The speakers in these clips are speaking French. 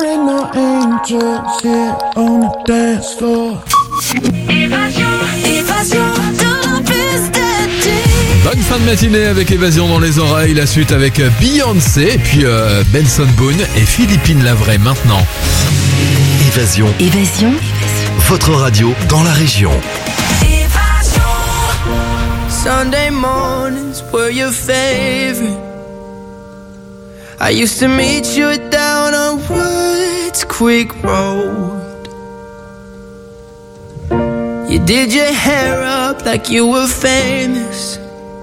There ain't no angels here on the dance floor. Évasion, bonne fin de matinée avec Évasion dans les oreilles. La suite avec Beyoncé et puis Benson Boone et Philippine Lavray maintenant. Évasion. Votre radio dans la région. Sunday mornings were your favorite. I used to meet you down on Woods Creek Road. You did your hair up like you were famous,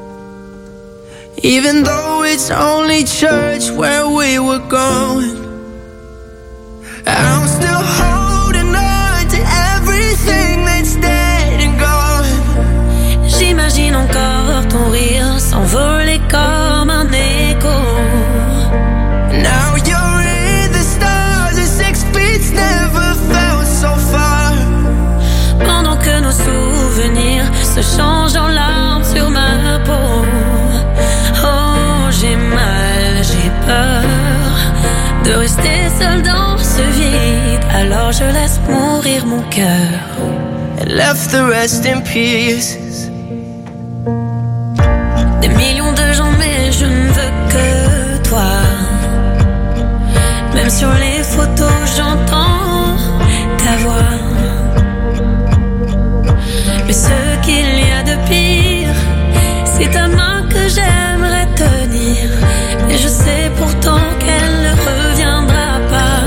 even though it's only church where we were going. I'm still holding on to everything that's dead and gone. J'imagine encore ton rire s'envoler comme un écho. Now you're in the stars and 6 feet never felt so far. Pendant que nos souvenirs se changent en larmes sur ma peau. Oh, j'ai mal, j'ai peur de rester seule dans ce vide. Alors je laisse mourir mon cœur. And left the rest in pieces. Des millions de gens mais je ne veux que toi. Même sur les photos j'entends ta voix. Mais ce qu'il y a de pire, c'est ta main que j'aimerais tenir. Et je sais pourtant qu'elle ne reviendra pas.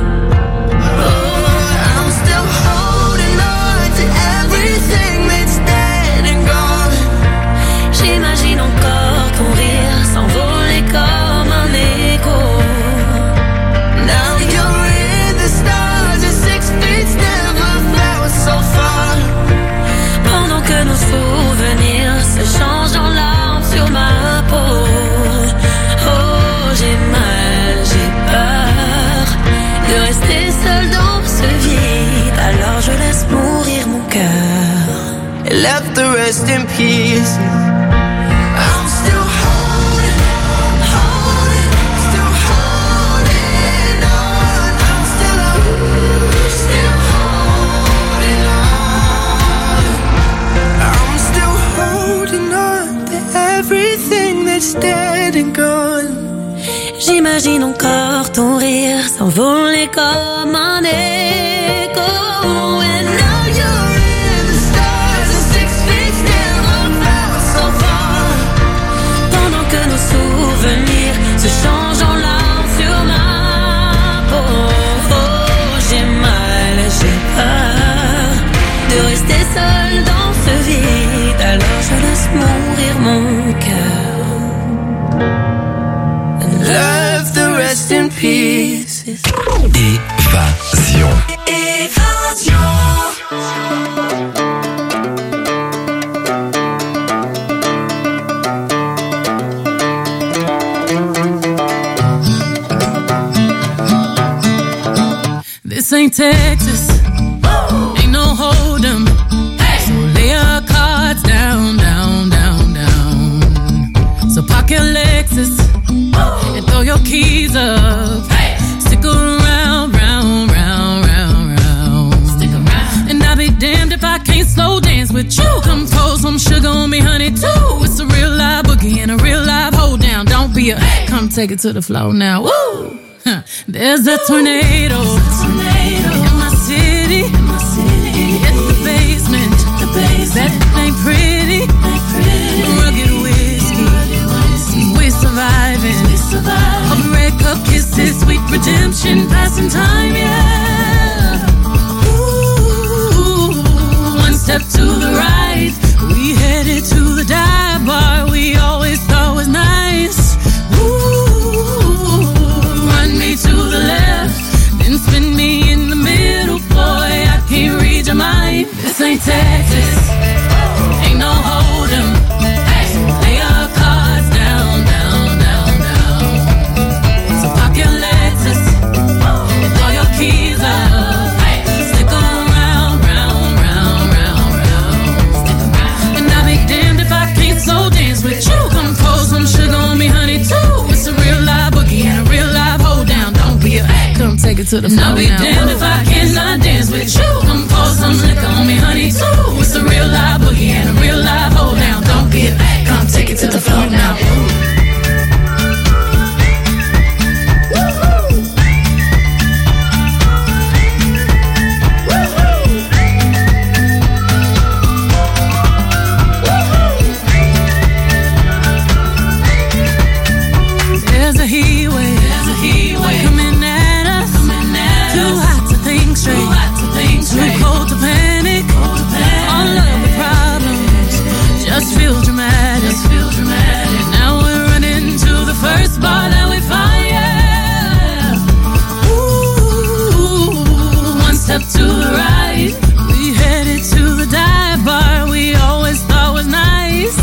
Oh, I'm still holding on to everything that's dead and gone. J'imagine encore ton rire s'envoler comme un écho. Now you're in the stars and 6 feet never felt so far. Pendant que nos souvenirs se changent en larmes sur ma peau. Oh, j'ai mal, j'ai peur de rester seule dans ce vide. Alors je laisse mourir mon cœur. And left the rest in pieces. I'm still still holding on. I'm still holding on. I'm still holding on to everything that's dead and gone. J'imagine encore ton rire s'envoler comme un écho. And now you're in the stars and 6 feet never felt so far. Pendant que nos souvenirs se changent en larmes sur ma peau. Oh, j'ai mal, j'ai peur de rester seule dans ce vide. Alors je laisse mourir mon cœur. And Left the rest in pieces. Évasion. This ain't Texas, ain't no hold'em. So lay your cards down, down, down, down. So park your Lexus and throw your keys up. Stick around, round, round, round, round. Stick around. And I'll be damned if I can't slow dance with you. Come pour some sugar on me, honey, too. It's a real live boogie and a real live hold down. Don't be a come take it to the floor now. Woo! There's a tornado in my city. It's the basement. That ain't pretty. Rugged whiskey. We're surviving. A breakup kisses, sweet redemption, passing time, yeah. Ooh, one step to the right, we headed to the dive bar we always thought was nice. Ooh, run me to the left, then spin me in the middle, boy, I can't read your mind. This ain't Texas, ain't no hold'em. Lay your cards down, down, down, down. So pop your Lexus and throw your keys it to the floor. I'll be damned if I cannot dance with you. Come pour some liquor on me, honey, too. It's a real live boogie and a real live hold down. Don't be a come take it to the floor now. There's a heat wave coming at us. Too hot to think straight, too cold to panic. All of the problems just feel dramatic. Now we're running to the first bar that we find. Yeah. Ooh, one step to the right, we headed to the dive bar we always thought was nice.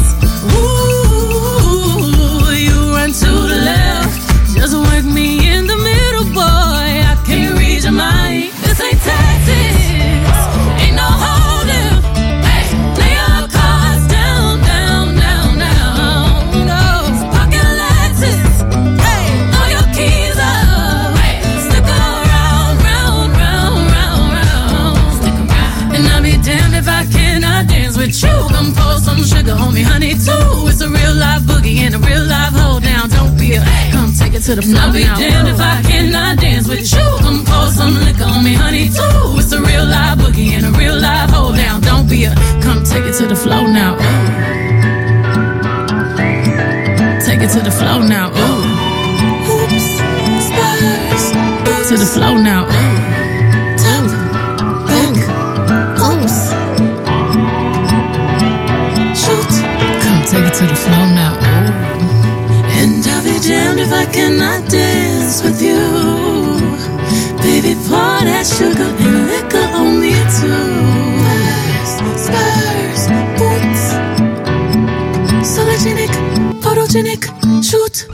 Ooh, you run to the left, just work me in the middle, boy. I can't read your mind. This ain't Texas, ain't no holding. Hey, lay your cards down, down, down, down. No, pocket Lexus. Hey, throw your keys up. Hey, stick around, round, round, round, round. Stick around. And I'll be damned if I cannot dance with you. Come pour some sugar on me, honey, too. It's a real live boogie and a real live hold down. Don't be a come take it to the floor. I'll be damned if I cannot dance with you. Come pour some liquor on me, honey, too. It's a real live boogie and a real live hold down. Don't be a come take it to the floor now. Ooh. Take it to the floor now. Ooh. Oops, spurs. To the floor now. Ooh. Toe, back, oops. Shoot, come take it to the floor now. Ooh. And I'll be damned if I cannot dance with you. Baby, pour that sugar and liquor on me too. Spurs, boots, sologenic, photogenic, shoot.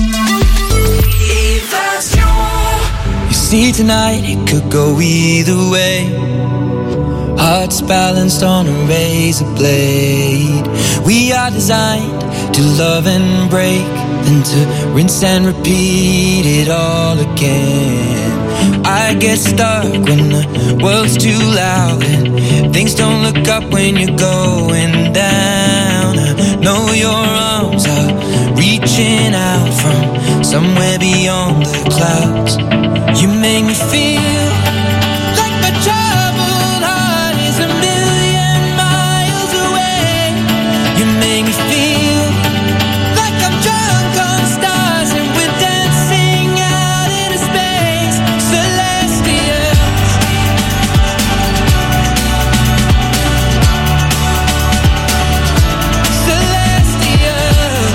You see tonight it could go either way. Hearts balanced on a razor blade. We are designed to love and break, then to rinse and repeat it all again. I get stuck when the world's too loud and things don't look up when you're going down. I know your arms are reaching out from somewhere beyond the clouds. You make me feel like my troubled heart is a million miles away. You make me feel like I'm drunk on stars and we're dancing out into space, celestial. Celestial.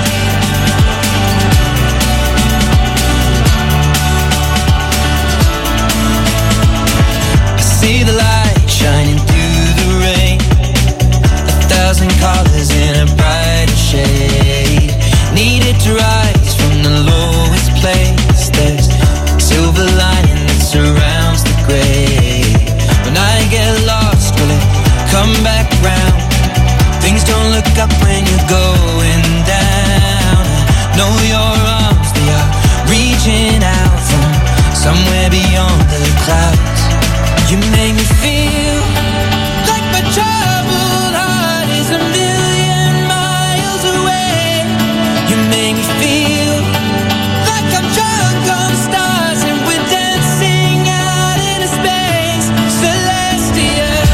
I see the light shining through the rain, 1,000 colors in a brighter shade. Needed to rise from the lowest place. There's silver lining that surrounds the gray. When I get lost, will it come back round? Things don't look up when you're going down. I know your arms, they are reaching out from somewhere beyond the clouds. You make me feel like my troubled heart is a million miles away. You make me feel like I'm drunk on stars and we're dancing out into space, celestial.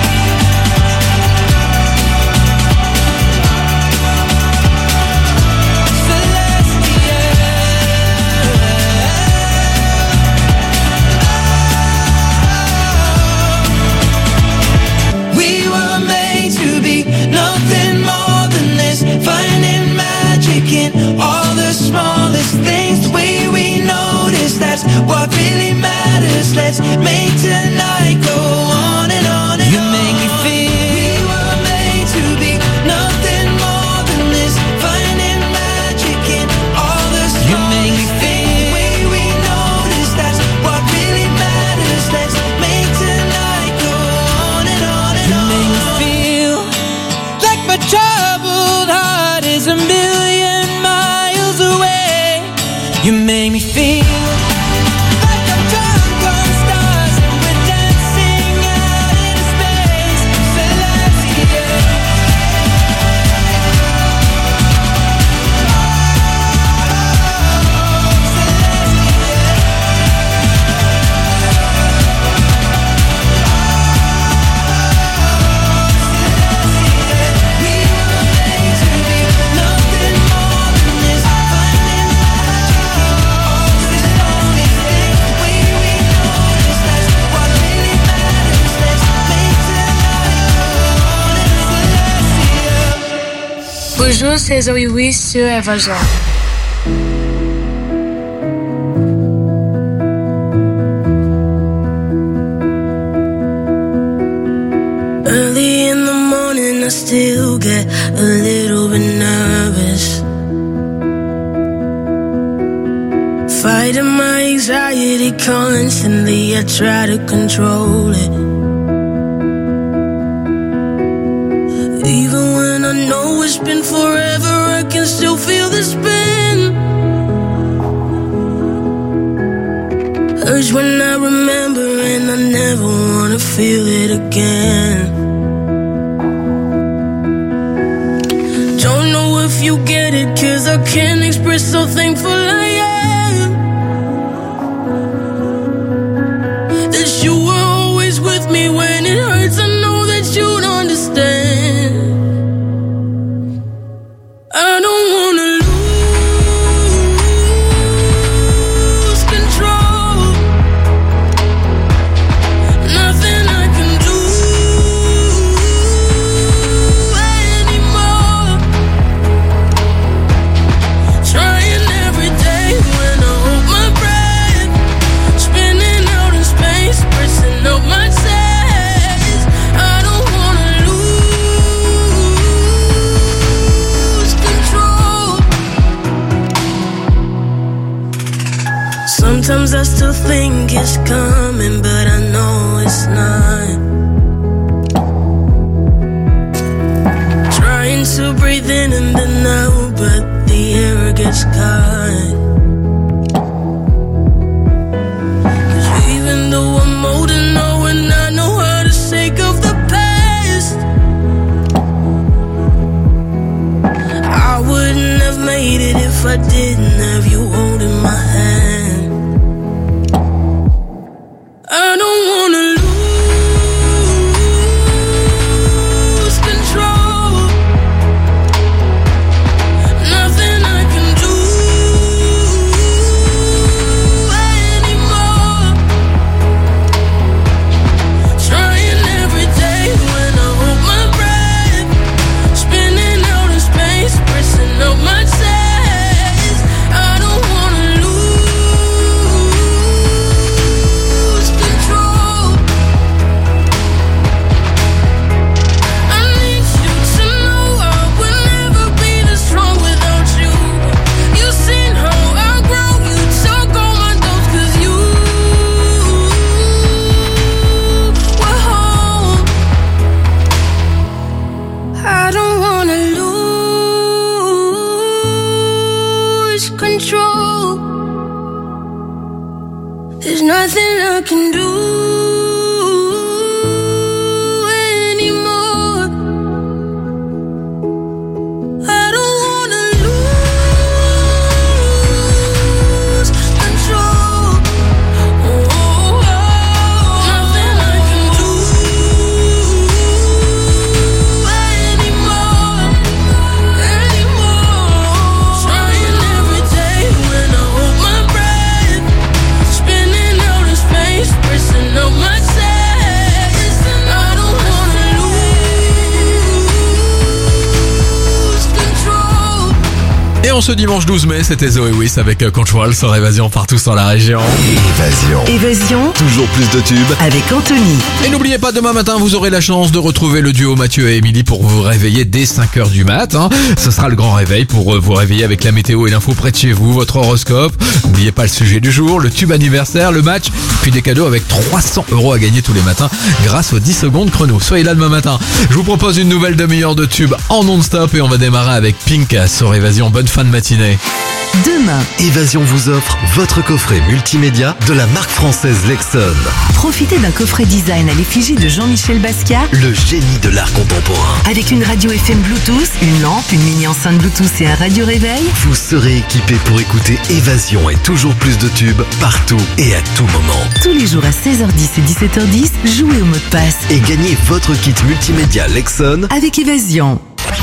We were made to be nothing more than this, finding magic in all the smallest things. The way we notice, that's what really matters. Let's make tonight go on and on and on. You make me feel we were made to be nothing more than this, finding magic in all the smallest things. You make me feel the way we notice, that's what really matters. Let's make tonight go on and on and on. You make me feel like my troubled heart is a million miles away. You make me feel like I'm drunk on Bonjour, c'est Zoé Wiss sur Évasion. Early in the morning, I still get a little bit nervous. Fighting my anxiety constantly, I try to control it. Even when I know it's been forever, I can still feel the spin. Urge when I remember, and I never wanna feel it again. Don't know if you get it, 'cause I can't express how thankful I am that you were always with me when it hurts. I know that you'd understand. I don't wanna lose control. Nothing I can do anymore. Trying every day when I hold my breath, spinning out in space, pressing up my chest. I don't wanna lose control. Sometimes I still think it's coming, but I know it's not. Trying to breathe in and then out, but the air gets caught. 'Cause even though I'm old and know, and I know how to shake off the past, I wouldn't have made it if I didn't have you holding my hand. I don't wanna lose control. Nothing I can do anymore. Trying every day when I hold my breath, spinning out in space, pressing up my chest. I don't wanna lose control. I need you to know I would never be this strong without you. You've seen how I grow, you took all my doubts 'cause you were home. I don't wanna lose control. There's nothing I can do anymore. I don't wanna lose control. Nothing I can do anymore. Trying every day when I hold my breath, spinning out in space, pressing up my chest. I don't wanna lose control. Et en ce dimanche 12 mai, c'était Zoé Wiss avec Control sur Évasion partout sur la région. Évasion. Toujours plus de tubes. Avec Anthony. Et n'oubliez pas, demain matin, vous aurez la chance de retrouver le duo Mathieu et Émilie pour vous réveiller dès 5h du mat. Ce sera le grand réveil pour vous réveiller avec la météo et l'info près de chez vous, votre horoscope. N'oubliez pas le sujet du jour, le tube anniversaire, le match, puis des cadeaux avec 300 € à gagner tous les matins grâce aux 10 secondes chrono. Soyez là demain matin. Je vous propose une nouvelle demi-heure de tube en non-stop et on va démarrer avec Pink sur Évasion. Bonne fin de matinée. Demain, Évasion vous offre votre coffret multimédia de la marque française Lexon. profitez d'un coffret design à l'effigie de Jean-Michel Basquiat Le génie de l'art contemporain. avec une radio FM Bluetooth, une lampe, une mini enceinte Bluetooth et un radio réveil. Vous serez équipé pour écouter Évasion et toujours plus de tubes partout et à tout moment. Tous les jours à 16h10 et 17h10, jouez au mot de passe Et gagnez votre kit multimédia Lexon. avec Évasion.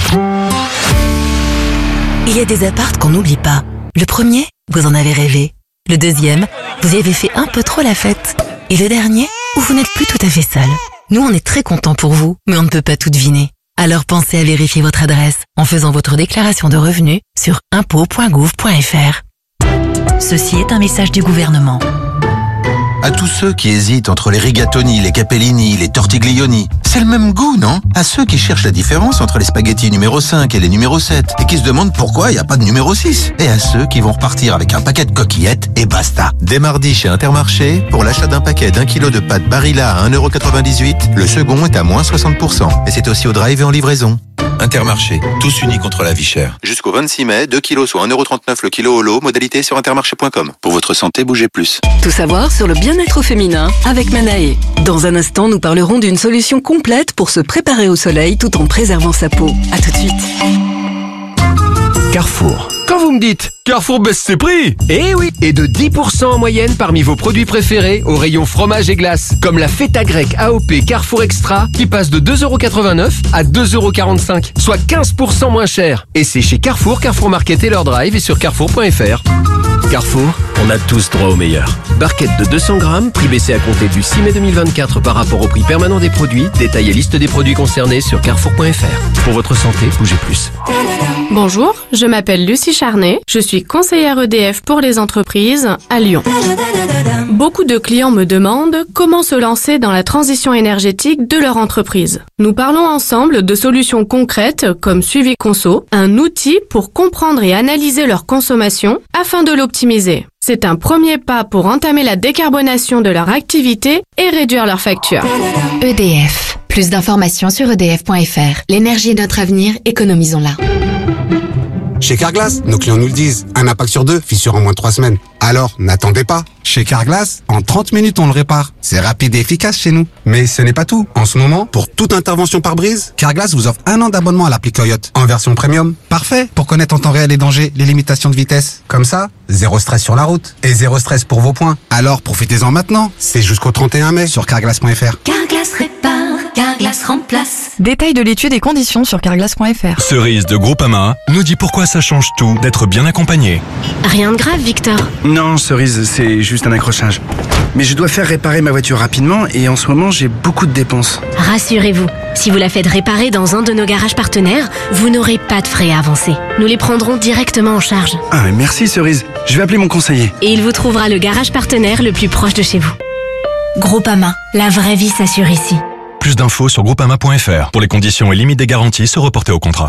Il y a des apparts qu'on n'oublie pas. Le premier, vous en avez rêvé. Le deuxième, vous y avez fait un peu trop la fête. Et le dernier, où vous n'êtes plus tout à fait seul. Nous, on est très contents pour vous, mais on ne peut pas tout deviner. Alors pensez à vérifier votre adresse en faisant votre déclaration de revenus sur impôts.gouv.fr. Ceci est un message du gouvernement. À tous ceux qui hésitent entre les rigatoni, les capellini, les tortiglioni, c'est le même goût, non? À ceux qui cherchent la différence entre les spaghettis numéro 5 et les numéro 7 et qui se demandent pourquoi il n'y a pas de numéro 6. Et à ceux qui vont repartir avec un paquet de coquillettes et basta. Dès mardi chez Intermarché, pour l'achat d'un paquet d'1 kg de pâtes Barilla à 1,98€, le second est à moins 60%. Et c'est aussi au drive et en livraison. Intermarché, tous unis contre la vie chère. Jusqu'au 26 mai, 2 kilos soit 1,39€ le kilo au lot, modalité sur intermarché.com. Pour votre santé, bougez plus. Tout savoir sur le bien-être au féminin avec Manae. Dans un instant, nous parlerons d'une solution complète pour se préparer au soleil tout en préservant sa peau. À tout de suite. Carrefour. Quand vous me dites Carrefour baisse ses prix, eh oui, et de 10% en moyenne parmi vos produits préférés au rayon fromage et glace, comme la feta grecque AOP Carrefour Extra qui passe de 2,89€ à 2,45€, soit 15% moins cher. Et c'est chez Carrefour, Carrefour Market et leur drive et sur carrefour.fr. Carrefour, on a tous droit au meilleur. Barquette de 200 grammes, prix baissé à compter du 6 mai 2024 par rapport au prix permanent des produits. Détail et liste des produits concernés sur carrefour.fr. Pour votre santé, bougez plus. Bonjour, je m'appelle Lucie Charnet. Je suis conseillère EDF pour les entreprises à Lyon. Beaucoup de clients me demandent comment se lancer dans la transition énergétique de leur entreprise. Nous parlons ensemble de solutions concrètes comme Suivi Conso, un outil pour comprendre et analyser leur consommation afin de l'optimiser. C'est un premier pas pour entamer la décarbonation de leur activité et réduire leurs factures. EDF. Plus d'informations sur edf.fr. L'énergie est notre avenir, économisons-la. Chez Carglass, nos clients nous le disent. Un impact sur 2, fissure en moins de 3 semaines. Alors, n'attendez pas. Chez Carglass, en 30 minutes, on le répare. C'est rapide et efficace chez nous. Mais ce n'est pas tout. En ce moment, pour toute intervention par brise, Carglass vous offre 1 an d'abonnement à l'appli Coyote en version premium. Parfait pour connaître en temps réel les dangers, les limitations de vitesse. Comme ça, zéro stress sur la route. Et zéro stress pour vos points. Alors, profitez-en maintenant. C'est jusqu'au 31 mai sur carglass.fr. Carglass répare, Carglass remplace. Détail de l'étude et conditions sur carglass.fr. Cerise de Groupama nous dit pourquoi ça change tout d'être bien accompagné. Rien de grave, Victor. Non, Cerise, c'est juste un accrochage. Mais je dois faire réparer ma voiture rapidement et en ce moment, j'ai beaucoup de dépenses. Rassurez-vous, si vous la faites réparer dans un de nos garages partenaires, vous n'aurez pas de frais à avancer. Nous les prendrons directement en charge. Ah, mais merci Cerise. Je vais appeler mon conseiller. Et il vous trouvera le garage partenaire le plus proche de chez vous. Groupama, la vraie vie s'assure ici. Plus d'infos sur groupama.fr. Pour les conditions et limites des garanties, se reporter au contrat.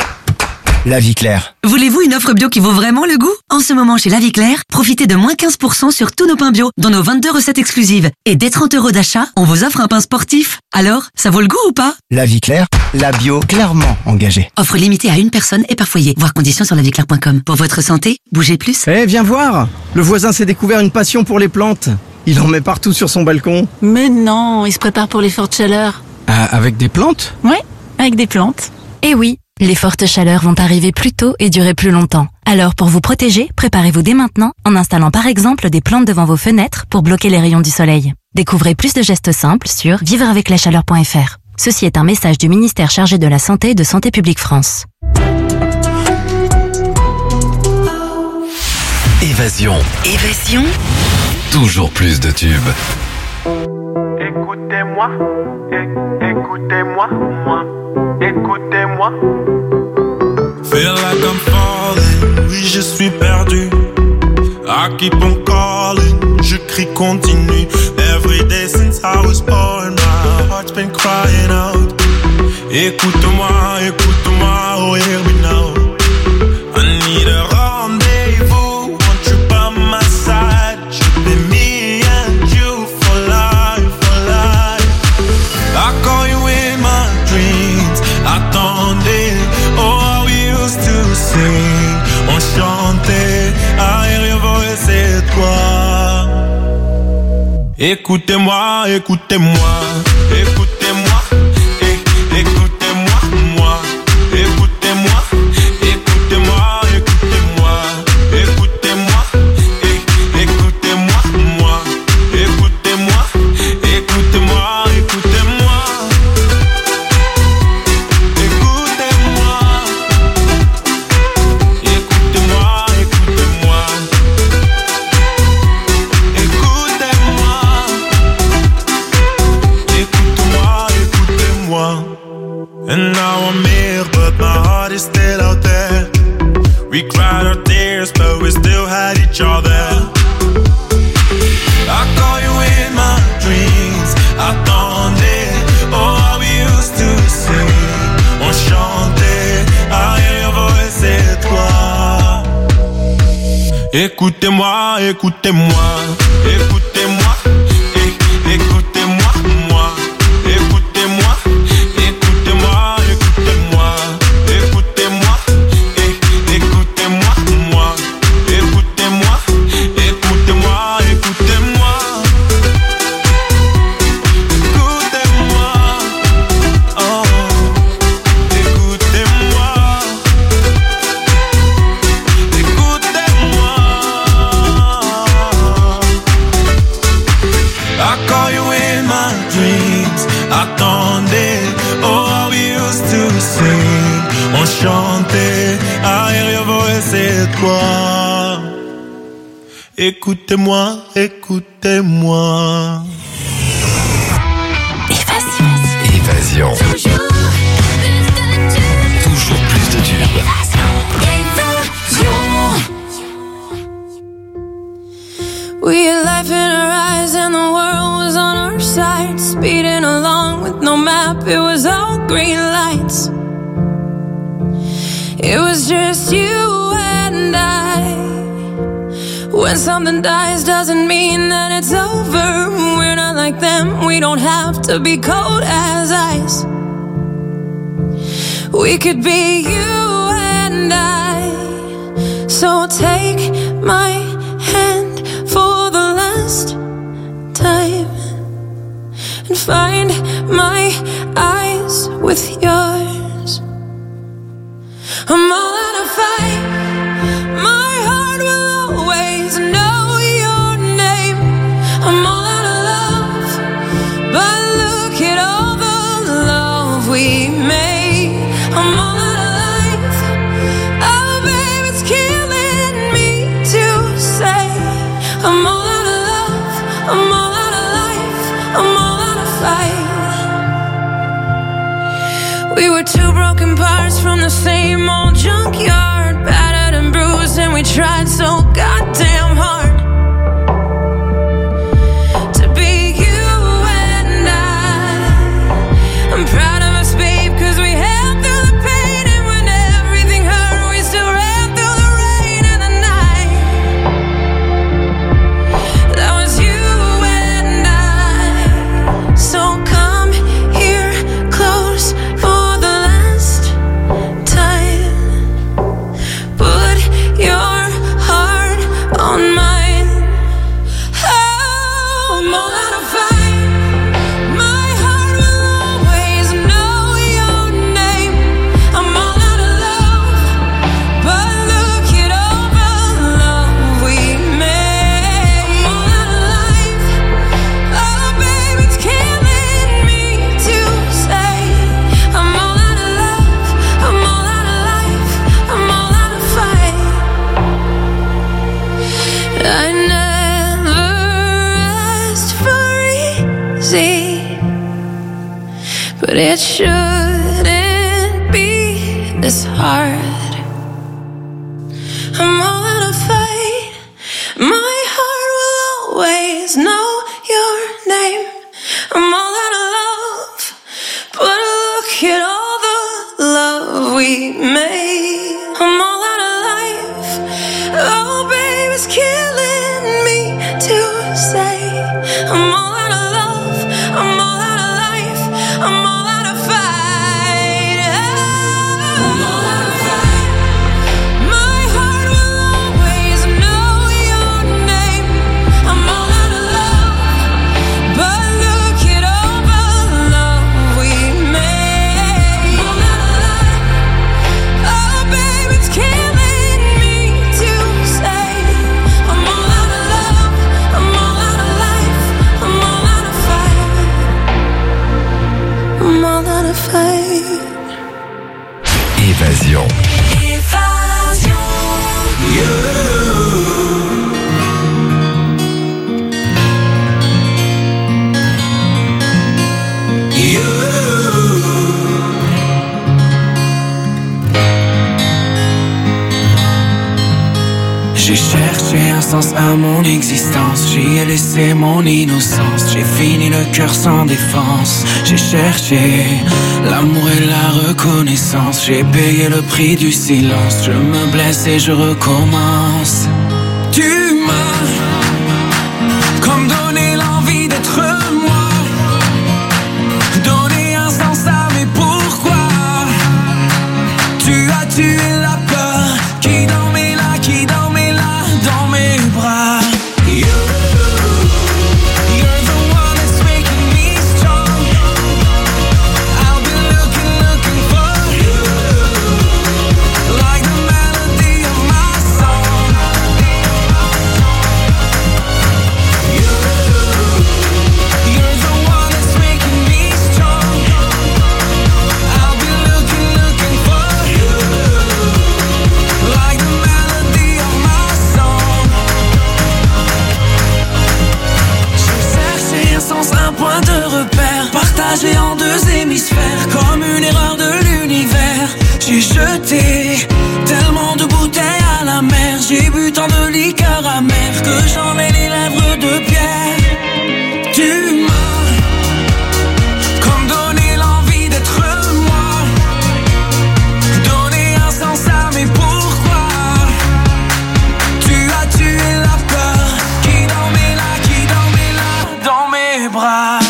La Vie Claire. Voulez-vous une offre bio qui vaut vraiment le goût? En ce moment chez La Vie Claire, profitez de moins 15% sur tous nos pains bio, dont nos 22 recettes exclusives. Et dès 30€ d'achat, on vous offre un pain sportif. Alors, ça vaut le goût ou pas? La Vie Claire, la bio clairement engagée. Offre limitée à une personne et par foyer. Voir conditions sur laviclaire.com. Pour votre santé, bougez plus. Viens voir. Le voisin s'est découvert une passion pour les plantes. Il en met partout sur son balcon. Mais non, il se prépare pour les fortes chaleurs. Avec des plantes? Oui, avec des plantes. Et oui, les fortes chaleurs vont arriver plus tôt et durer plus longtemps. Alors pour vous protéger, préparez-vous dès maintenant en installant par exemple des plantes devant vos fenêtres pour bloquer les rayons du soleil. Découvrez plus de gestes simples sur vivreaveclachaleur.fr. Ceci est un message du ministère chargé de la Santé et de Santé publique France. Évasion. Évasion. Toujours plus de tubes. Écoutez-moi, écoutez-moi, écoutez-moi. Feel like I'm falling, oui je suis perdu. I keep on calling, je crie continue. Every day since I was born, my heart's been crying out. Écoute-moi, écoute-moi, oh hear me now. I need a rendez-vous, want you by my side. Should be me and you for life, for life. I call you in my dreams, attendez, oh we used to sing, on chantait, arrière c'est toi. Écoutez-moi, écoutez-moi, écoutez-moi, écoutez-moi, moi, écoutez-moi, écoutez-moi, écoutez-moi, écoutez-moi, écoutez-moi, moi, écoutez-moi, écoutez-moi, écoutez-moi, écoutez-moi, écoutez-moi, écoutez-moi. still had each other. I call you in my dreams. Attendez, oh how we used to sing. On chantait, ah your voice c'est toi. Écoutez-moi, écoutez-moi, écoutez-moi, écoutez-moi, moi. Écoutez-moi, écoutez-moi, écoutez-moi, écoutez-moi, écoutez-moi, moi. Écoutez-moi, écoutez-moi, écoutez-moi. Écoutez-moi, oh, écoutez-moi. Écoutez-moi. I call you in my dreams. Attendez, oh how we used to sing. On chantait, I hear your voice, c'est toi. Écoutez-moi, écoutez-moi. Évasion. Toujours plus de tubes. We had life in our eyes and the world was on our side. Speeding along with no map, it was all green lights. It was just you and I. When something dies doesn't mean that it's over. We're not like them, we don't have to be cold as ice. We could be you and I. So take my hand for the last time and find my eyes with yours. I'm all out of fight. My heart will always know your name. I'm all out of love, but look at all the love we made. I'm all out of life. Oh babe, it's killing me to say I'm all out of love, I'm all out of life, I'm all out of fight. We were two broken parts from the same old junkyard, battered and bruised, and we tried so goddamn hard to be you and I'm proud of us, babe, cause we held through the pain, and when everything hurt, we still ran through the rain and the night. That was you and I. So come here close for the last time. Put your heart on mine. Oh, I'm all out of fight. My heart will always know your name. I'm all out of love, but look at all the love we made. I'm all out of life. Oh, babe, it's killing me to say I'm all out of love, I'm all out of life, I'm all out of fight. I never asked for easy, but it shouldn't be this hard. I'm all out of fight. My heart will always know your name. I'm all out of love, but look at all the love we made. I'm all out of life. Oh, babe, it's killing me to say I'm all out of love, I'm all out of life, I'm all out of fight. I'm all out of fight. My heart will always know your name. I'm all out of love, but look at all the love we made. I'm all out of life. cherché un sens à mon existence, j'y ai laissé mon innocence. J'ai fini le cœur sans défense. J'ai cherché l'amour et la reconnaissance. J'ai payé le prix du silence. Je me blesse et je recommence. Tu m'as comme donné l'envie d'être moi, donné un sens à mes pourquoi. Tu as tué la peur qui dormait là, dans mes bras. You're the one that's making me strong. I've been looking for you, like the melody of my song. You're the one that's making me strong. I've been looking for you, like the melody of my song. J'ai cherché un sens, un point de repère, partagé en deux hémisphères, comme une erreur de l'univers. J'ai jeté tellement de bouteilles à la mer, j'ai bu tant de liqueurs amères que j'en ai les lèvres de pierre. Tu m'as comme donné l'envie d'être moi, donné un sens à mes pourquoi. Tu as tué la peur qui dormait là, dans mes bras.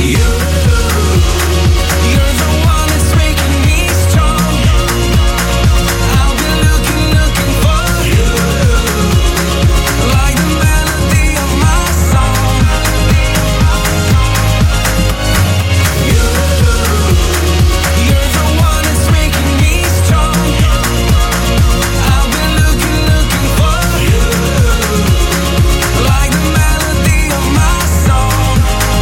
You're the one that's making me strong. I've been looking for you, like the melody of my song. You're the one that's making me strong. I've been looking for you, like the melody of my song.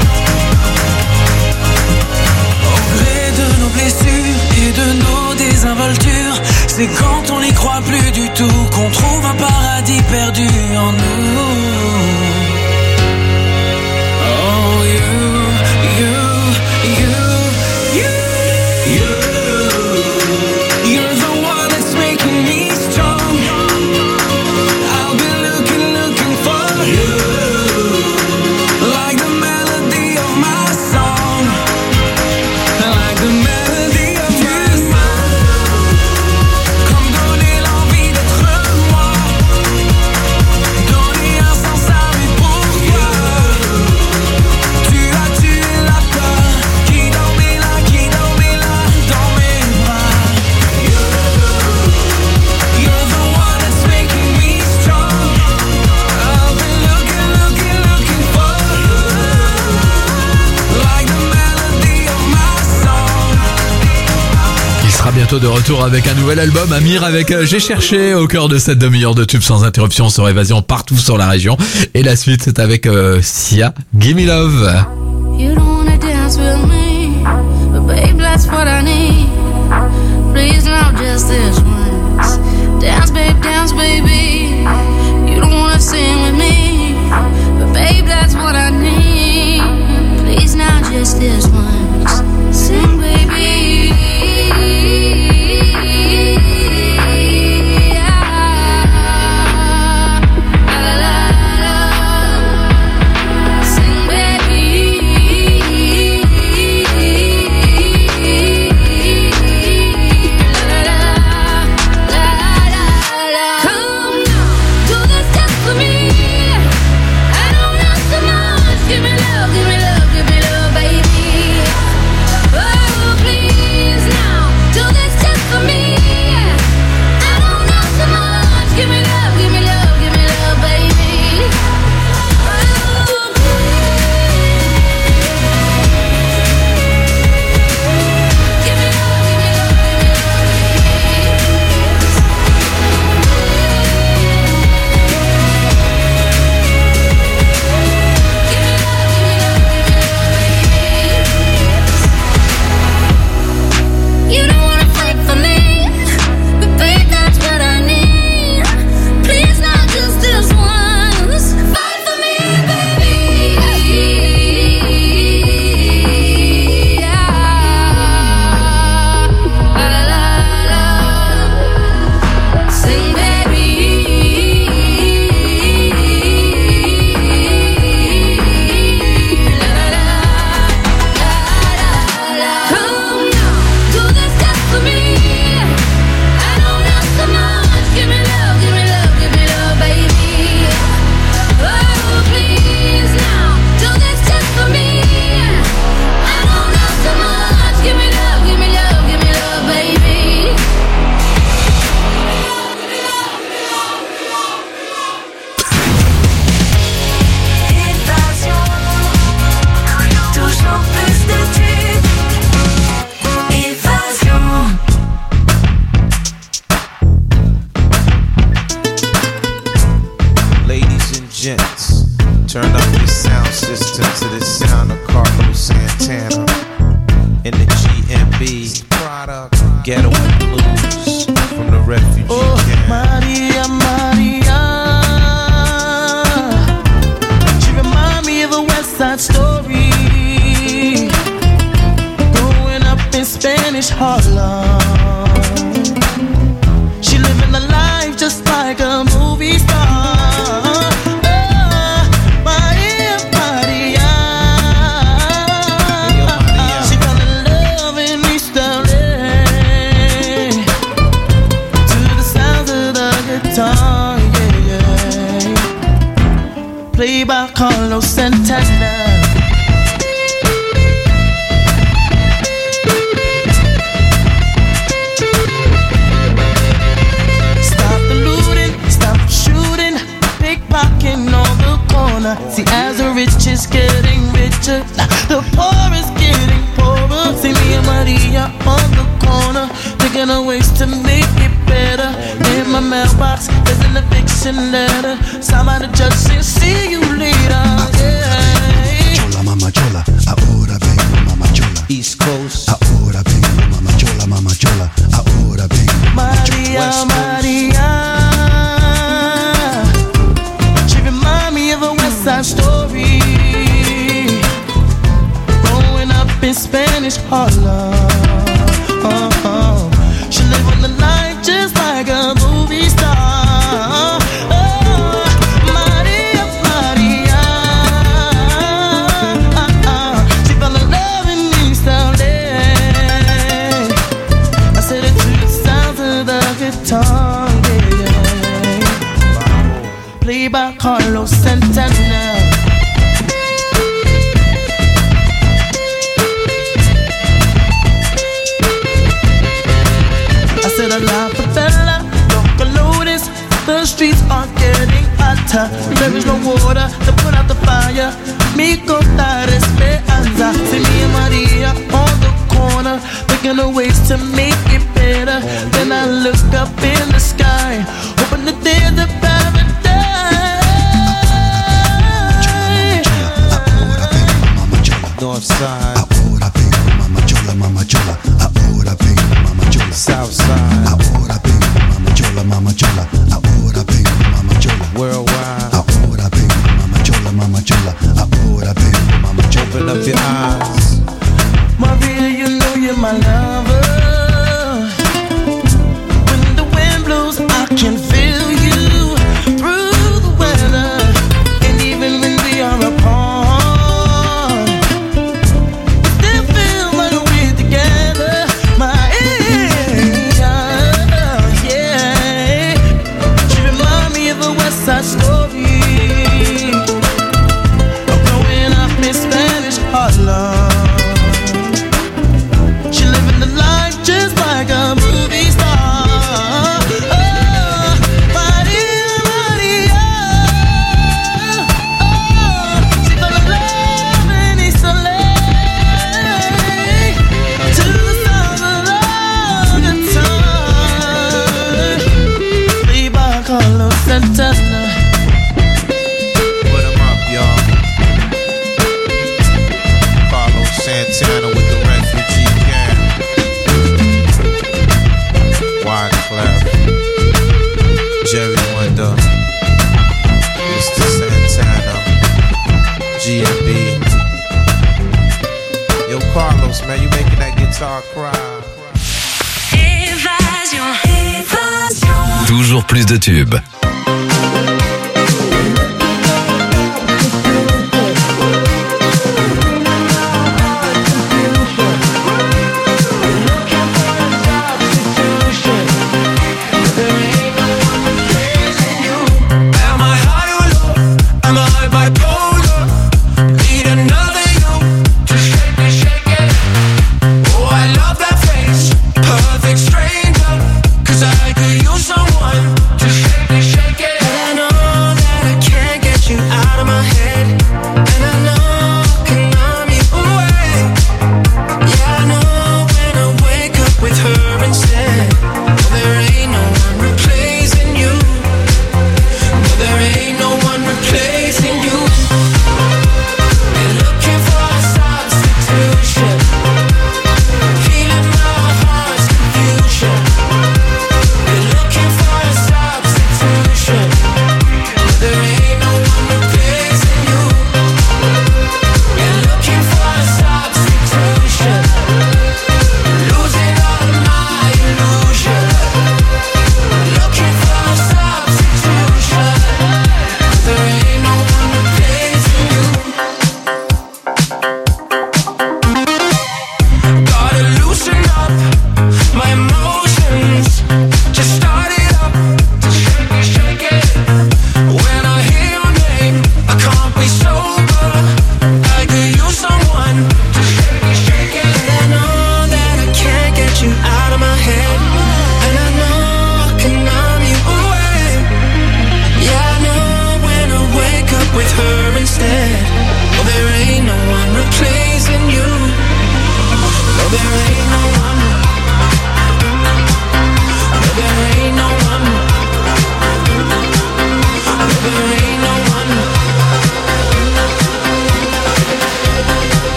Au gré de nos blessures et de nos désinvoltures, c'est quand on n'y croit plus du tout qu'on trouve un paradis perdu en nous. Oh, you're the one that's making me strong. I've been looking for you, like the melody of my song, like the melody of your song. Comme donner l'envie d'être moi, donner un sens à mes pourquoi. Tu as tué la peur qui dormait là, dans mes bras. You're the one that's making me strong. I've been looking for you, like the melody of my song. Il sera bientôt de retour avec un nouvel album, Amir avec J'ai cherché au cœur de cette demi-heure de tube sans interruption sur Évasion partout sur la région. Et la suite c'est avec Sia, Gimme Love. You don't wanna dance with me, but babe, that's what I need. Please now, just this once. Dance, baby. You don't wanna sing with me, but babe, that's what I need. Please now, just this once. Sing, baby. Sing, baby. Come gents, turn up your sound system to the sound of Carlos Santana in the GMB Ghetto and Blues from the refugee camp. Maria, Maria, she remind me of a West Side Story, growing up in Spanish Harlem. She living a life just like a movie star. Played by Carlos Santana. Stop the looting, stop shooting, pickpocketing on the corner. See, as the rich is getting richer, the poor is getting poorer. See me and Maria on the corner, thinking of ways to make it better. In my mailbox, there's an eviction letter. Somebody just said, see you later. Yeah. Chola, mama chola, ahora vengo, mama chola. East Coast, ahora vengo, mama chola, ahora vengo, mama Maria, chola. Maria, she remind me of a West Side Story, growing up in Spanish Harlem. She live on the life just like a movie star. Maria, Maria, she fell in love in East LA. I said it to the sound of the guitar, yeah. Played by Carlos Santana. A la favela, local lotus, the streets are getting hotter. There is no water to put out the fire. Mi contar esperanza. See me and Maria on the corner, thinking of ways to make it better. Then I look up in the sky, hoping that there's a paradise. North Side, ahora vengo, mama chola, ahora vengo, mama chola. South Side, ahora vengo, mama chola, ahora vengo, mama chola. Worldwide, ahora vengo, mama chola, ahora vengo, mama chola. Open up your eyes, Maria, you know you're my lover. When the wind blows, I can feel you through the weather. And even when we are apart, we still feel like we're together. Yeah. She remind me of a West Side Story, of growing up in Spanish Harlem. She living the life just like a movie star. Oh, Maria, Maria. Oh, she fell in love in East LA. To the sound of the guitar. Played by Carlos Santana. put 'em up, y'all. Carlos Santana with the refugee camp. Wyclef, Jerry Wonder, Mr. Santana, GMB. Yo, Carlos, man, you making that guitar cry. Toujours plus de tubes. Am I high or low? Am I bipolar? Need another you to shake it. Oh, I love that face, perfect stranger. 'Cause I could use someone to shake it.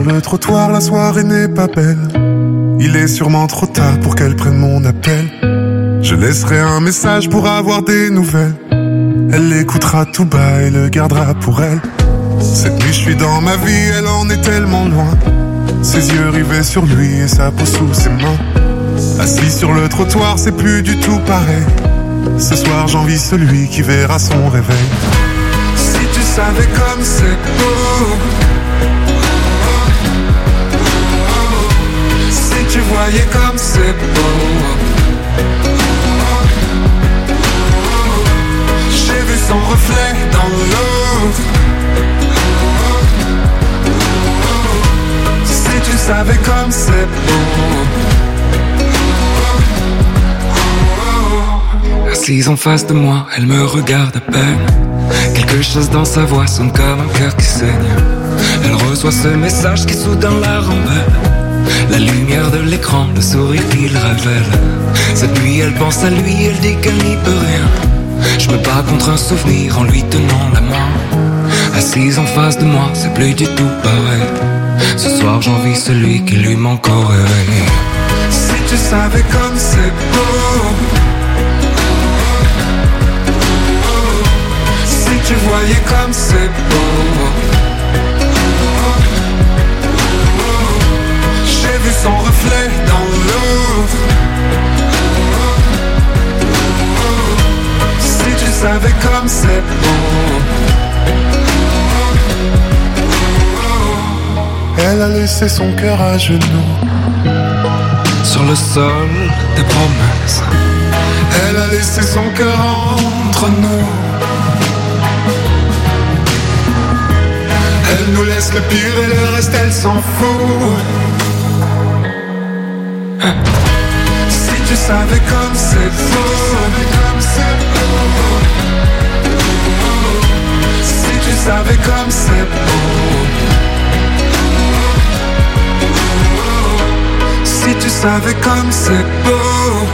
Sur le trottoir, la soirée n'est pas belle. Il est sûrement trop tard pour qu'elle prenne mon appel. Je laisserai un message pour avoir des nouvelles. Elle l'écoutera tout bas et le gardera pour elle. Cette nuit je suis dans ma vie, elle en est tellement loin. Ses yeux rivés sur lui et sa peau sous ses mains. Assis sur le trottoir, c'est plus du tout pareil. Ce soir j'envie celui qui verra son réveil. Si tu savais comme c'est beau, si tu voyais comme c'est beau. J'ai vu son reflet dans l'eau. Si tu savais comme c'est beau. Assise en face de moi, elle me regarde à peine. Quelque chose dans sa voix sonne comme un cœur qui saigne. Elle reçoit ce message qui soudain la rembelle. La lumière de l'écran, le sourire qu'il révèle. Cette nuit elle pense à lui, elle dit qu'elle n'y peut rien. Je me bats contre un souvenir en lui tenant la main. Assise en face de moi, c'est plus du tout pareil. Ce soir j'envie celui qui lui manque au réveil. Si tu savais comme c'est beau. Si tu voyais comme c'est beau. J'ai vu son reflet dans l'eau. Si tu savais comme c'est beau. Elle a laissé son cœur à genoux sur le sol des promesses. Elle a laissé son cœur entre nous. Elle nous laisse le pire et le reste elle s'en fout. Si tu savais comme c'est beau. Si tu savais comme c'est beau. Si tu savais comme c'est beau.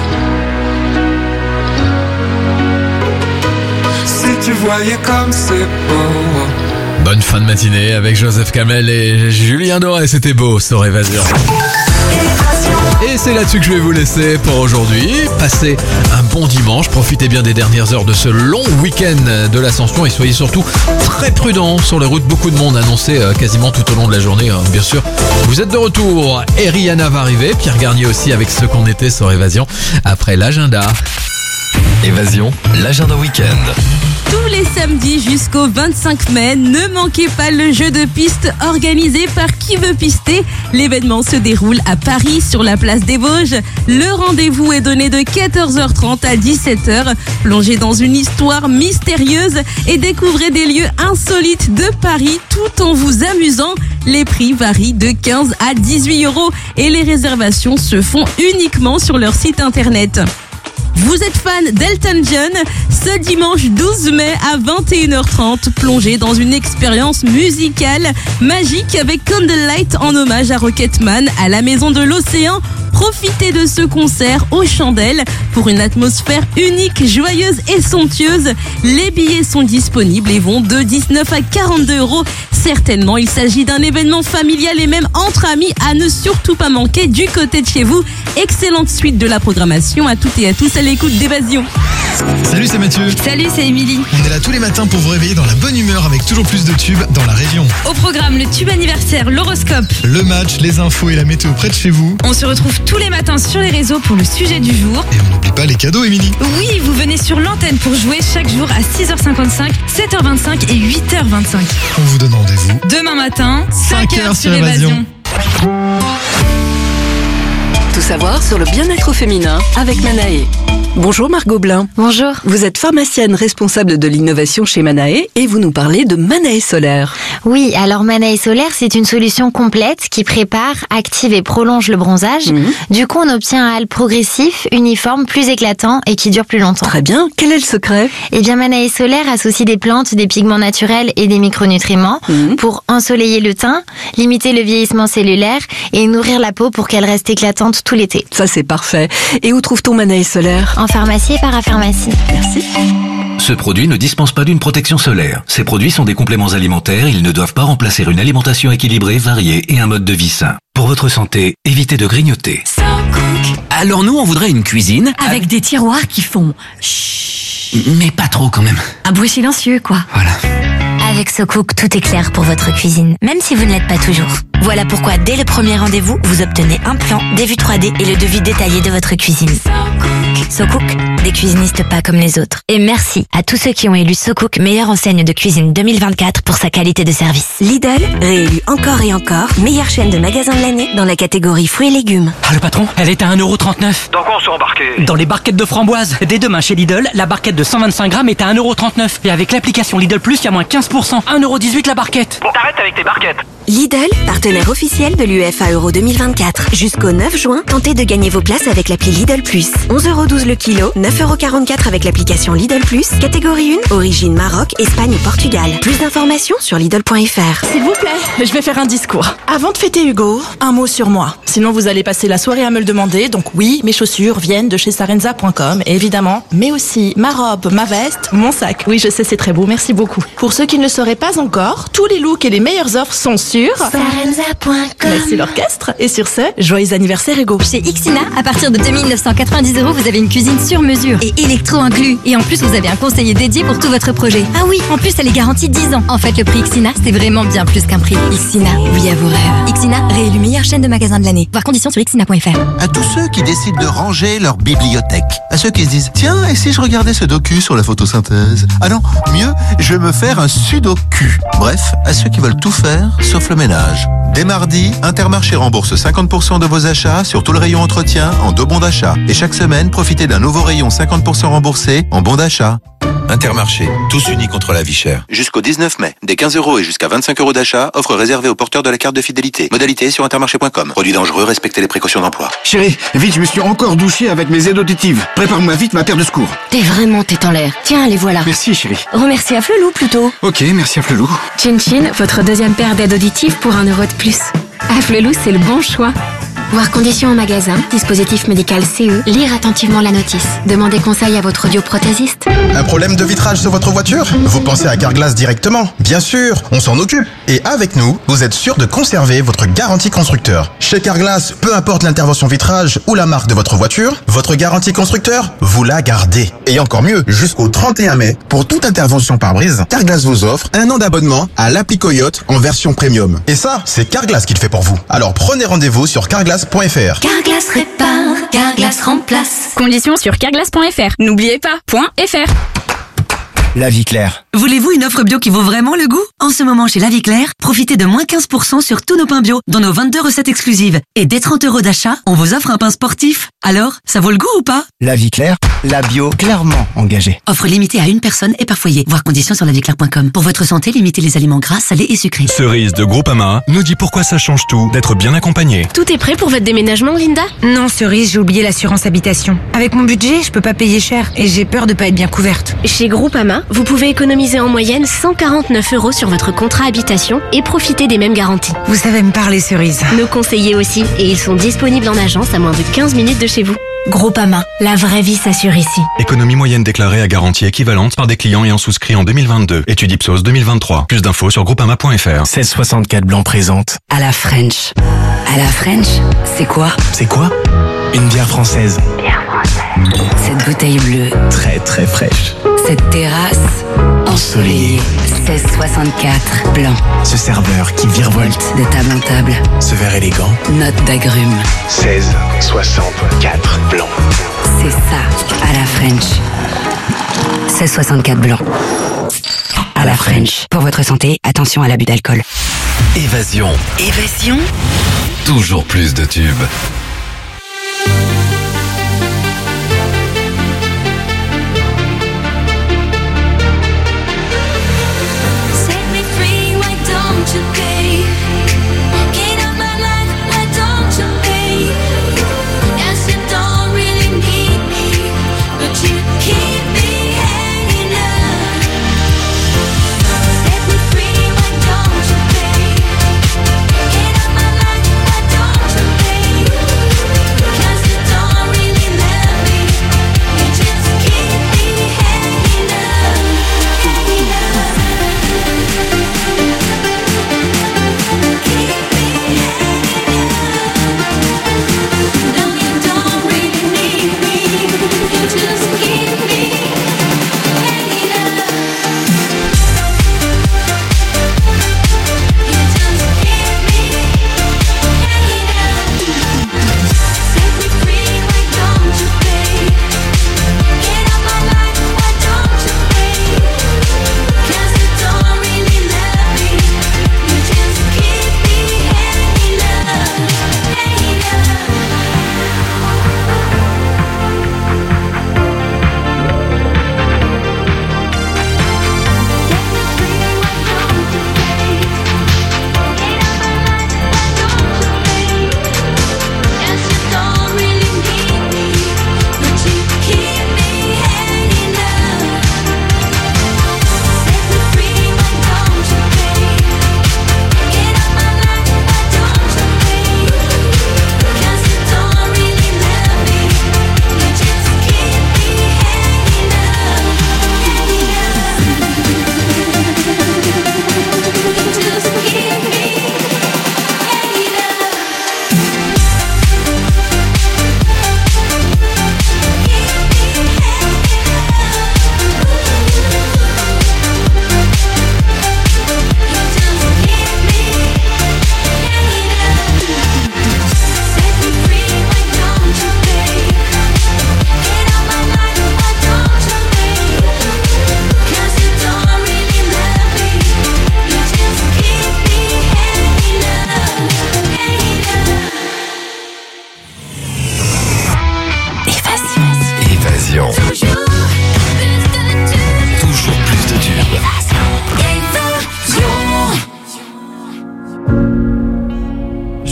Si tu voyais comme c'est beau. Bonne fin de matinée avec Joseph Kamel et Julien Doré, c'était beau, sur Évasion. Et c'est là-dessus que je vais vous laisser pour aujourd'hui. Passez un bon dimanche, profitez bien des dernières heures de ce long week-end de l'Ascension et soyez surtout très prudents sur les routes. Beaucoup de monde annoncé quasiment tout au long de la journée, bien sûr. Vous êtes de retour et Rihanna va arriver, Pierre Garnier aussi avec ce qu'on était sur Évasion après l'agenda. Évasion, l'agenda week-end. Tous les samedis jusqu'au 25 mai, ne manquez pas le jeu de piste organisé par Qui veut pister. L'événement se déroule à Paris sur la place des Vosges. Le rendez-vous est donné de 14h30 à 17h. Plongez dans une histoire mystérieuse et découvrez des lieux insolites de Paris tout en vous amusant. Les prix varient de 15 à 18 € et les réservations se font uniquement sur leur site internet. Vous êtes fan d'Elton John? Ce dimanche 12 mai à 21h30, plongez dans une expérience musicale magique avec Candlelight en hommage à Rocketman à la Maison de l'Océan. Profitez de ce concert aux chandelles pour une atmosphère unique, joyeuse et somptueuse. Les billets sont disponibles et vont de 19 à 42 €. Certainement, il s'agit d'un événement familial et même entre amis à ne surtout pas manquer du côté de chez vous. Excellente suite de la programmation à toutes et à tous à l'écoute d'Évasion. Salut, c'est Mathieu. Salut, c'est Émilie. On est là tous les matins pour vous réveiller dans la bonne humeur avec toujours plus de tubes dans la région. Au programme, le tube anniversaire, l'horoscope. Le match, les infos et la météo près de chez vous. On se retrouve tous les matins sur les réseaux pour le sujet du jour. Et on n'oublie pas les cadeaux, Émilie. Oui, vous venez sur l'antenne pour jouer chaque jour à 6h55, 7h25 et 8h25. On vous donne rendez-vous demain matin, 5h sur Évasion. Tout savoir sur le bien-être féminin avec Manae. Bonjour Margot Blin. Bonjour. Vous êtes pharmacienne responsable de l'innovation chez Manae et vous nous parlez de Manae Solaire. Oui, alors Manae Solaire, c'est une solution complète qui prépare, active et prolonge le bronzage. Du coup, on obtient un hâle progressif, uniforme, plus éclatant et qui dure plus longtemps. Très bien. Quel est le secret? Eh bien, Manae Solaire associe des plantes, des pigments naturels et des micronutriments pour ensoleiller le teint, limiter le vieillissement cellulaire et nourrir la peau pour qu'elle reste éclatante tout l'été. Ça, c'est parfait. Et où trouve-t-on Manae Solaire? en pharmacie et parapharmacie. Merci. Ce produit ne dispense pas d'une protection solaire. Ces produits sont des compléments alimentaires, ils ne doivent pas remplacer une alimentation équilibrée, variée et un mode de vie sain. Pour votre santé, évitez de grignoter. Alors nous, on voudrait une cuisine Avec des tiroirs qui font chut. Mais pas trop quand même. Un bruit silencieux, quoi. Voilà. Avec SoCook, tout est clair pour votre cuisine, même si vous ne l'êtes pas toujours. Voilà pourquoi, dès le premier rendez-vous, vous obtenez un plan, des vues 3D et le devis détaillé de votre cuisine. SoCook, des cuisinistes pas comme les autres. Et merci à tous ceux qui ont élu SoCook meilleure enseigne de cuisine 2024 pour sa qualité de service. Lidl, réélu encore et encore, meilleure chaîne de magasins de l'année dans la catégorie fruits et légumes. Ah, le patron, elle est à 1,39€. Dans quoi on s'est embarqué? Dans les barquettes de framboises. Dès demain chez Lidl, la barquette de 125 grammes est à 1,39€. Et avec l'application Lidl Plus, il y a moins 15%. 1,18€ la barquette. Bon, t'arrêtes avec tes barquettes. Lidl, partenaire officiel de l'UEFA Euro 2024. Jusqu'au 9 juin, tentez de gagner vos places avec l'appli Lidl Plus. 11,12€ le kilo, 9,44€ avec l'application Lidl Plus. Catégorie 1, origine Maroc, Espagne et Portugal. Plus d'informations sur Lidl.fr. S'il vous plaît, je vais faire un discours. Avant de fêter Hugo, un mot sur moi. Sinon, vous allez passer la soirée à me le demander. Donc oui, mes chaussures viennent de chez Sarenza.com, évidemment. Mais aussi ma robe, ma veste, mon sac. Oui, je sais, c'est très beau. Merci beaucoup. Pour ceux qui ne le sauraient pas encore, tous les looks et les meilleures offres sont sur Sarenza.com. Merci l'orchestre. Et sur ce, joyeux anniversaire Hugo. Chez Ixina, à partir de 2990€, vous avez une cuisine sur mesure et électro inclus. Et en plus, vous avez un conseiller dédié pour tout votre projet. Ah oui, en plus, elle est garantie 10 ans. En fait, le prix Ixina, c'est vraiment bien plus qu'un prix. Ixina, oui à vos rêves. Ixina, réélu meilleure chaîne de magasins de l'année. Voir conditions sur ixina.fr. À tous ceux qui décident de ranger leur bibliothèque. À ceux qui se disent, tiens, et si je regardais ce docu sur la photosynthèse? Ah non, mieux, je vais me faire un sudoku. Bref, à ceux qui veulent tout faire, sauf le ménage. Dès mardi, Intermarché rembourse 50% de vos achats sur tout le rayon entretien en 2 bons d'achat. Et chaque semaine, profitez d'un nouveau rayon 50% remboursé en bons d'achat. Intermarché, tous unis contre la vie chère. Jusqu'au 19 mai, des 15€ et jusqu'à 25€ d'achat, offre réservée aux porteurs de la carte de fidélité. Modalité sur intermarché.com. Produit dangereux, respectez les précautions d'emploi. Chérie, vite, je me suis encore douché avec mes aides auditives. Prépare-moi vite ma paire de secours. T'es vraiment tête en l'air. Tiens, les voilà. Merci chérie. Remercie à Flelou plutôt. Ok, merci à Flelou. Chin Chin, votre deuxième paire d'aides auditives pour 1€ de plus. À Flelou, c'est le bon choix. Voir conditions en magasin, dispositif médical CE, lire attentivement la notice. Demandez conseil à votre audioprothésiste. Un problème de vitrage sur votre voiture? Vous pensez à Carglass directement? Bien sûr, on s'en occupe. Et avec nous, vous êtes sûr de conserver votre garantie constructeur. Chez Carglass, peu importe l'intervention vitrage ou la marque de votre voiture, votre garantie constructeur, vous la gardez. Et encore mieux, jusqu'au 31 mai, pour toute intervention pare-brise, Carglass vous offre 1 an d'abonnement à l'appli Coyote en version premium. Et ça, c'est Carglass qui le fait pour vous. Alors prenez rendez-vous sur Carglass.fr. Carglass répare, Carglass remplace. Conditions sur carglass.fr. N'oubliez pas, .fr. La Vie Claire. Voulez-vous une offre bio qui vaut vraiment le goût? En ce moment chez La Vie Claire, profitez de moins 15% sur tous nos pains bio, dont nos 22 recettes exclusives. Et dès 30€ d'achat, on vous offre un pain sportif. Alors, ça vaut le goût ou pas? La Vie Claire, la bio clairement engagée. Offre limitée à une personne et par foyer. Voir conditions sur laviclaire.com. Pour votre santé, limitez les aliments gras, salés et sucrés. Cerise de Groupama nous dit pourquoi ça change tout d'être bien accompagné. Tout est prêt pour votre déménagement, Linda? Non, Cerise, j'ai oublié l'assurance habitation. Avec mon budget, je peux pas payer cher et j'ai peur de pas être bien couverte. Chez Groupama, vous pouvez économiser en moyenne 149€ sur votre contrat habitation et profiter des mêmes garanties. Vous savez me parler, Cerise. Nos conseillers aussi, et ils sont disponibles en agence à moins de 15 minutes de chez vous. Groupama, la vraie vie s'assure ici. Économie moyenne déclarée à garantie équivalente par des clients ayant souscrit en 2022. Étude Ipsos 2023. Plus d'infos sur groupama.fr. 1664 Blanc présente. À la French. À la French, c'est quoi? C'est quoi? Une bière française. Bière française. Cette bouteille bleue. Très très fraîche. Cette terrasse ensoleillée. 1664 Blanc. Ce serveur qui virevolte de table en table. Ce verre élégant. Note d'agrumes. 1664 Blanc. C'est ça, à la French. 1664 Blanc. À la French. Pour votre santé, attention à l'abus d'alcool. Évasion. Évasion. Toujours plus de tubes.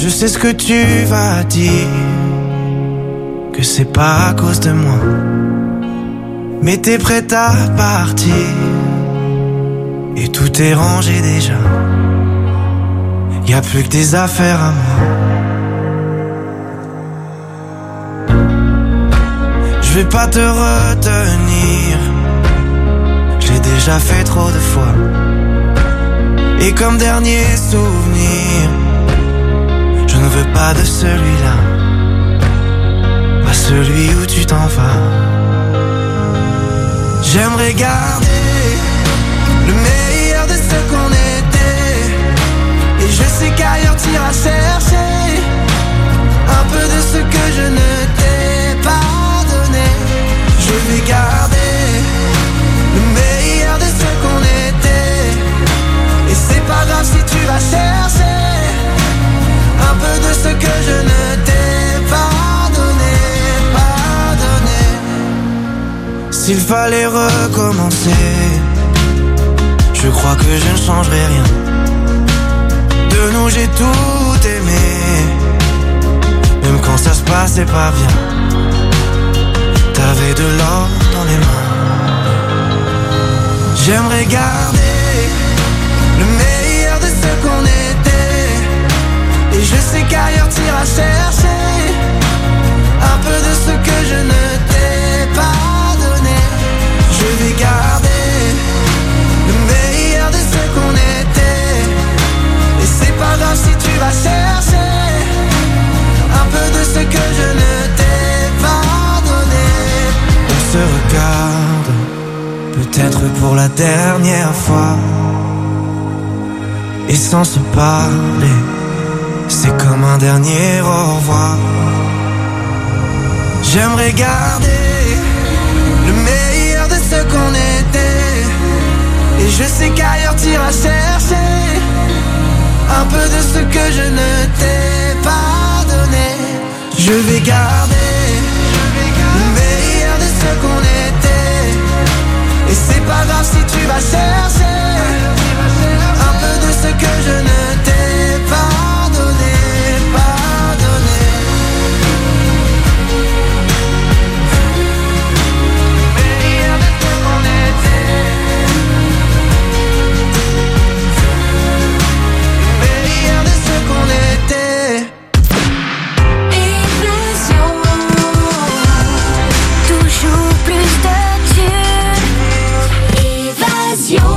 Je sais ce que tu vas dire, que c'est pas à cause de moi. Mais t'es prête à partir, et tout est rangé déjà. Y'a plus que des affaires à moi. Je vais pas te retenir, je l'ai déjà fait trop de fois. Et comme dernier souvenir, je ne veux pas de celui-là, pas celui où tu t'en vas. J'aimerais garder le meilleur de ce qu'on était, et je sais qu'ailleurs t'iras chercher un peu de ce que je ne t'ai pas donné. Je vais garder le meilleur de ce qu'on était, et c'est pas grave si tu vas chercher un peu de ce que je ne t'ai pas donné, pas donné. S'il fallait recommencer, je crois que je ne changerai rien. De nous j'ai tout aimé, même quand ça se passait pas bien. T'avais de l'or dans les mains. J'aimerais garder le meilleur de ce qu'on était, et je sais qu'ailleurs t'iras chercher un peu de ce que je ne t'ai pas donné. Je vais garder le meilleur de ce qu'on était, et c'est pas grave si tu vas chercher un peu de ce que je ne t'ai pas donné. On se regarde, peut-être pour la dernière fois, et sans se parler, c'est comme un dernier au revoir. J'aimerais garder le meilleur de ce qu'on était, et je sais qu'ailleurs t'iras chercher un peu de ce que je ne t'ai pas donné. Je vais garder le meilleur de ce qu'on était, et c'est pas grave si tu vas chercher un peu de ce que je ne t'ai pas donné, pas donné. Meilleur de ce qu'on était, meilleur de ce qu'on était. Évasion, toujours plus de tubes. Évasion.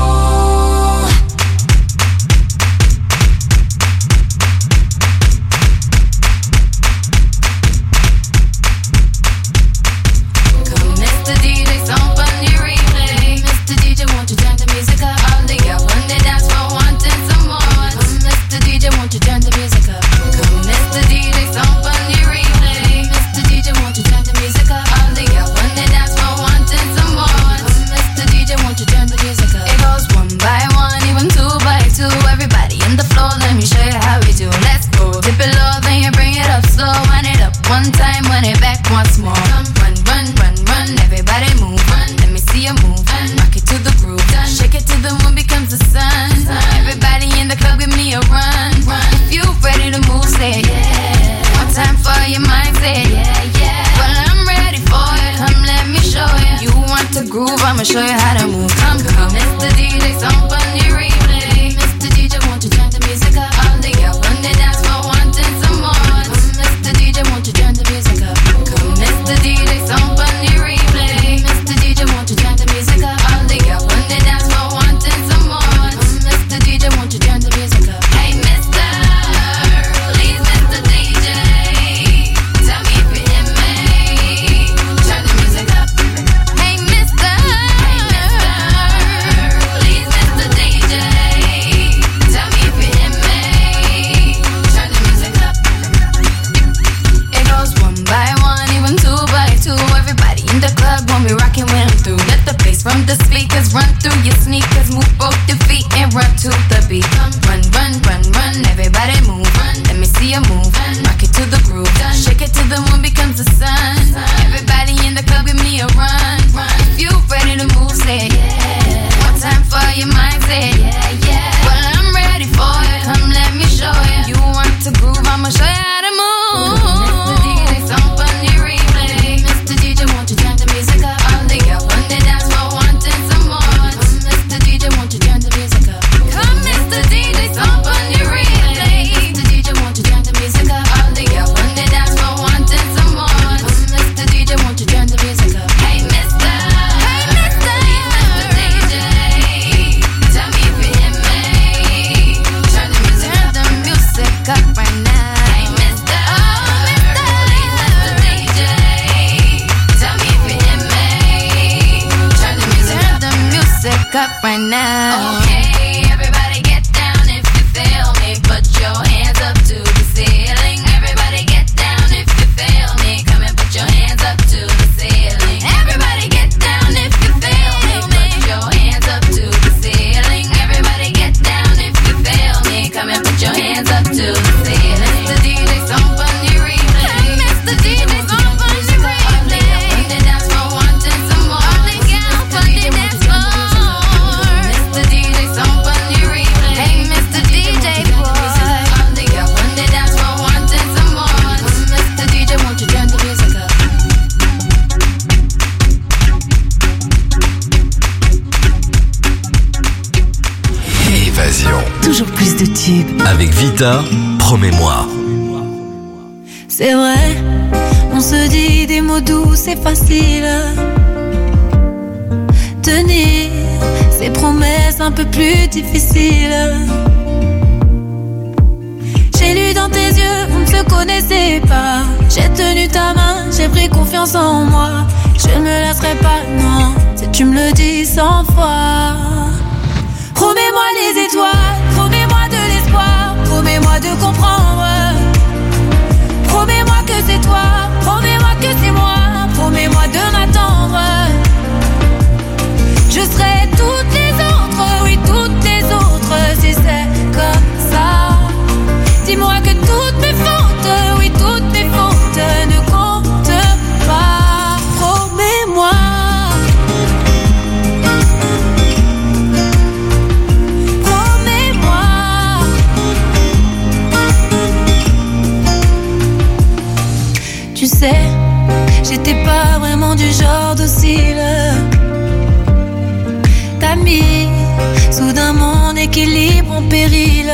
I'ma show you how to move. Come, Mr. DJ, stomp on the replay. Mr. DJ, won't you turn the music up? All the girls on the dance floor wanting some more. Mr. DJ, won't you turn the music up? Come, Mr. DJ, stomp on the replay. Mr. DJ, won't you turn the music up? All the girls on the dance floor wanting some more. Mr. DJ, won't you turn the music up? Hey, Mr. Please, Mr. DJ, tell me if you hear me. Turn the music up. Hey, Mr. stop right now. Okay, everybody get down if you feel me. Put your hands up to the ceiling. Everybody get down if you feel me. Come and put your hands up to the ceiling. Everybody get down if you feel me. Put your hands up to the ceiling. Everybody get down if you feel me. Come and put your hands up to the ceiling. Mr. DJ, somebody replay. Mr. DJ, somebody replay. On the dance floor, wanting some more. On the dance floor. Mr. DJ, somebody replay. Hey, Mr. DJ boy. On the dance floor, wanting some more. Mr. DJ, won't you turn the music up? Évasion. Toujours plus de tubes. Avec Vita, promets-moi. C'est vrai, on se dit des mots doux, c'est facile. Tenir ces promesses un peu plus difficiles. J'ai lu dans tes yeux, on ne se connaissait pas. J'ai tenu ta main, j'ai pris confiance en moi. Je ne me lasserai pas, non, si tu me le dis 100 fois. Promets-moi les étoiles, promets-moi de l'espoir, promets-moi de comprendre. Promets-moi que c'est toi, promets-moi que c'est moi, promets-moi de m'attendre. Je serai toutes les autres, oui toutes les autres, si c'est comme ça. Dis-moi que toutes mes fautes, oui toutes mes fautes ne comptent pas. Promets-moi. Tu sais, j'étais pas vraiment du genre docile. T'as mis soudain mon équilibre en péril.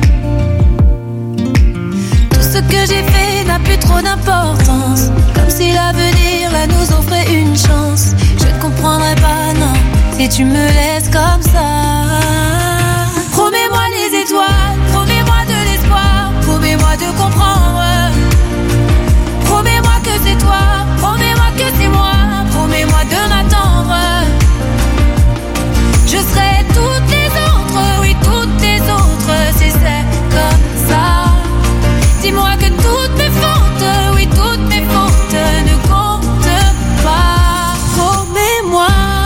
Tout ce que j'ai fait n'a plus trop d'importance. Comme si l'avenir là nous offrait une chance. Je ne comprendrais pas, non, si tu me laisses comme ça. Promets-moi les étoiles, promets-moi de l'espoir, promets-moi de comprendre. Promets-moi que c'est toi, promets-moi que c'est moi, promets-moi de m'attendre. Je serai toutes les autres, oui toutes les autres, si c'est comme ça. Dis-moi que toutes mes fautes, oui toutes mes fautes ne comptent pas. Promets-moi.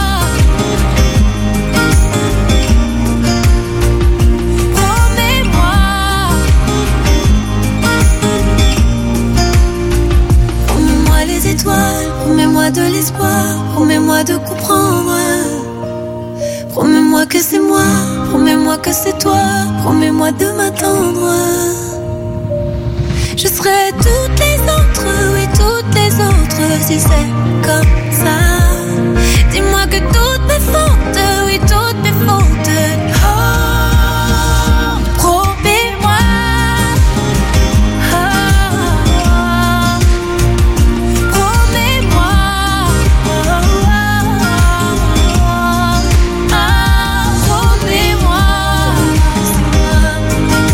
Promets-moi de l'espoir, promets-moi de comprendre. Promets-moi que c'est moi, promets-moi que c'est toi, promets-moi de m'attendre. Je serai toutes les autres, oui toutes les autres, si c'est comme ça. Dis-moi que toutes mes fautes, oui toutes